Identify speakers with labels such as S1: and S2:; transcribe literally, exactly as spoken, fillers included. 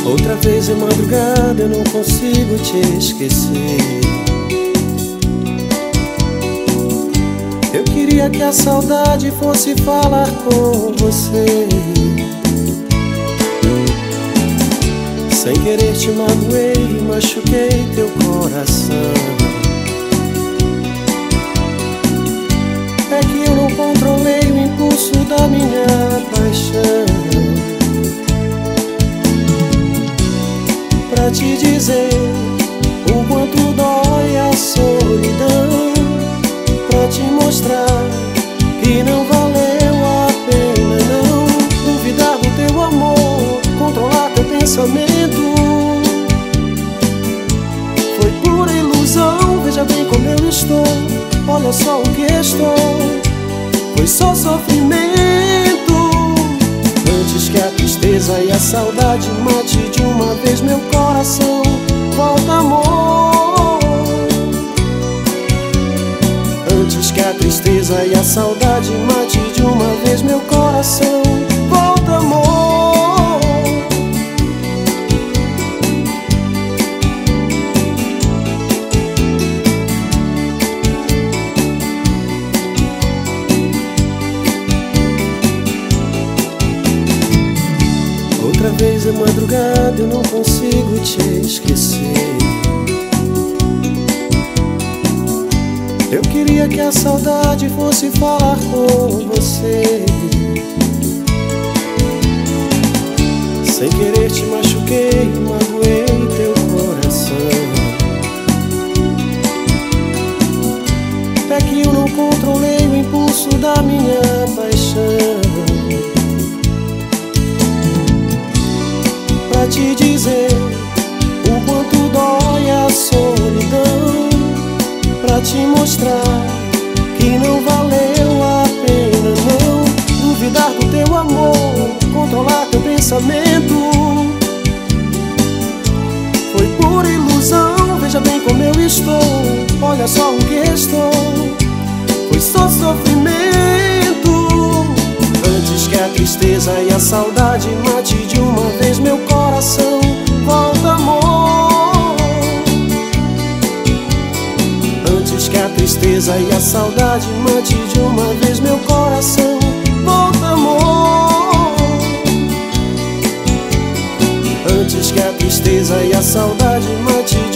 S1: Outra vez de madrugada eu não consigo te esquecer. Eu queria que a saudade fosse falar com você. Sem querer te magoei, machuquei teu coração. É que eu não controlei o impulso da minha paixão. Pra te dizer o quanto dói a solidão, pra te mostrar que não valeu a pena não duvidar do teu amor, controlar teu pensamento. Foi pura ilusão, veja bem como eu estou, olha só o que estou. Foi só sofrimento. Antes que a tristeza e a saudade mate de uma vez meu coração, volta amor. Antes que a tristeza e a saudade mate de uma vez meu coração, volta amor. Outra vez é madrugada eu não consigo te esquecer. Eu queria que a saudade fosse falar com você. Sem querer te machuquei, magoei teu coração. É que eu não controlei o impulso da minha paixão. Pra te dizer o quanto dói a solidão, pra te mostrar que não valeu a pena não duvidar do teu amor, controlar teu pensamento. Foi pura ilusão, veja bem como eu estou, olha só o que estou. Foi só sofrimento. Antes que a tristeza e a saudade mate de uma vez meu coração, volta amor. Antes que a tristeza e a saudade mate de uma vez meu coração, volta amor. Antes que a tristeza e a saudade mate